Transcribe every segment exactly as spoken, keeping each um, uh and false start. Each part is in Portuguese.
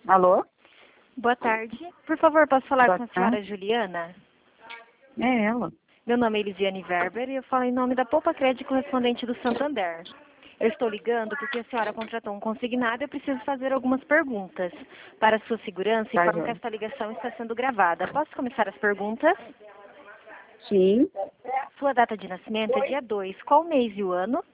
Alô? Boa tarde. Por favor, posso falar Boa com a senhora tarde. Juliana? É ela. Meu nome é Elisiane Werber e eu falo em nome da Poupa Crédito correspondente do Santander. Eu estou ligando porque a senhora contratou um consignado e eu preciso fazer algumas perguntas. Para sua segurança, Tá, informo que joia. esta ligação está sendo gravada. Posso começar as perguntas? Sim. Sua data de nascimento é dia dois. Qual o mês e o ano?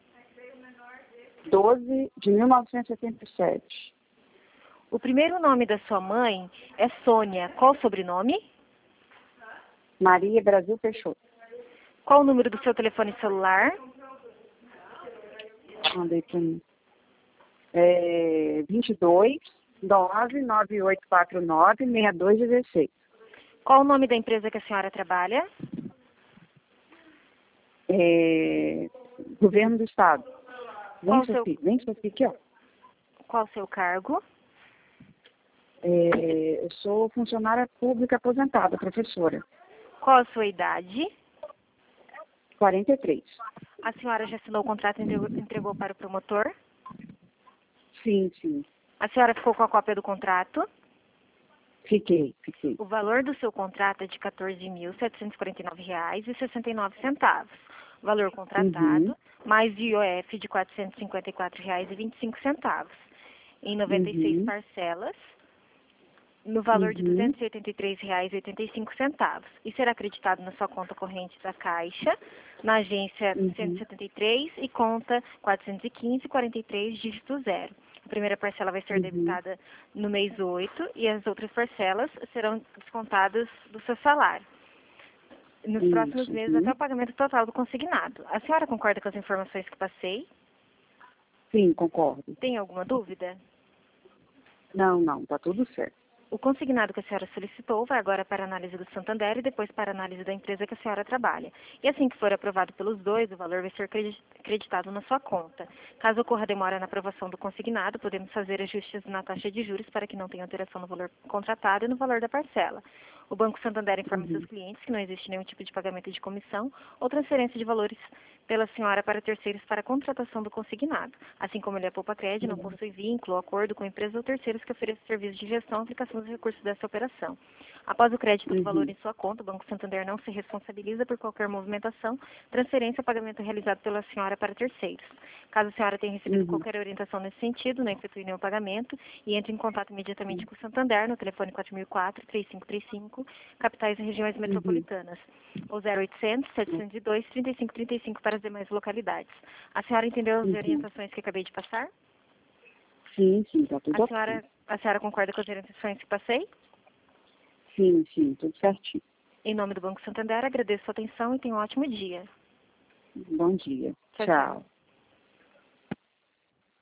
doze de mil novecentos e setenta e sete. O primeiro nome da sua mãe é Sônia. Qual o sobrenome? Maria Brasil Peixoto. Qual o número do seu telefone celular? Mandei para mim. É vinte e dois, nove nove oito quatro nove, seis dois um seis. Qual o nome da empresa que a senhora trabalha? É, Governo do Estado. Qual Vem, o seu, Sofia. Vem, Sofia, aqui, ó. qual o seu cargo? É, eu sou funcionária pública aposentada, professora. Qual a sua idade? quarenta e três. A senhora já assinou o contrato e entregou, entregou para o promotor? Sim, sim. A senhora ficou com a cópia do contrato? Fiquei, fiquei. O valor do seu contrato é de quatorze mil setecentos e quarenta e nove reais e sessenta e nove centavos. O valor contratado, Uhum, mais I O F de quatrocentos e cinquenta e quatro reais e vinte e cinco centavos. Em noventa e seis uhum, parcelas, no valor de uhum, duzentos e oitenta e três reais e oitenta e cinco centavos. E será acreditado na sua conta corrente da Caixa, na agência cento e uhum, setenta e três e conta quatrocentos e quinze, quarenta e três, dígito zero. A primeira parcela vai ser uhum, debitada no mês oito e as outras parcelas serão descontadas do seu salário nos próximos isso, meses até uhum. o pagamento total do consignado. A senhora concorda com as informações que passei? Sim, concordo. Tem alguma dúvida? Não, não, tá tudo certo. O consignado que a senhora solicitou vai agora para a análise do Santander e depois para a análise da empresa que a senhora trabalha. E assim que for aprovado pelos dois, o valor vai ser credi- creditado na sua conta. Caso ocorra demora na aprovação do consignado, podemos fazer ajustes na taxa de juros para que não tenha alteração no valor contratado e no valor da parcela. O Banco Santander informa seus Uhum, clientes que não existe nenhum tipo de pagamento de comissão ou transferência de valores pela senhora para terceiros para a contratação do consignado. Assim como ele é poupa crédito, não uhum, possui vínculo ou acordo com empresas ou terceiros que ofereçam serviços de gestão e aplicação dos recursos dessa operação. Após o crédito do valor uhum, em sua conta, o Banco Santander não se responsabiliza por qualquer movimentação, transferência ou pagamento realizado pela senhora para terceiros. Caso a senhora tenha recebido uhum, qualquer orientação nesse sentido, não efetue nenhum pagamento e entre em contato imediatamente com o Santander no telefone quatro mil e quatro, três cinco três cinco, capitais e regiões uhum. metropolitanas, ou zero oitocentos, setecentos e dois, trinta e cinco trinta e cinco para as demais localidades. A senhora entendeu as Uhum. orientações que acabei de passar? Sim, sim, tá A tudo ok. senhora, a senhora concorda com as orientações que passei? Sim, sim, tudo certinho. Em nome do Banco Santander, agradeço a sua atenção e tenha um ótimo dia. Bom dia. Tchau, tchau. Tchau.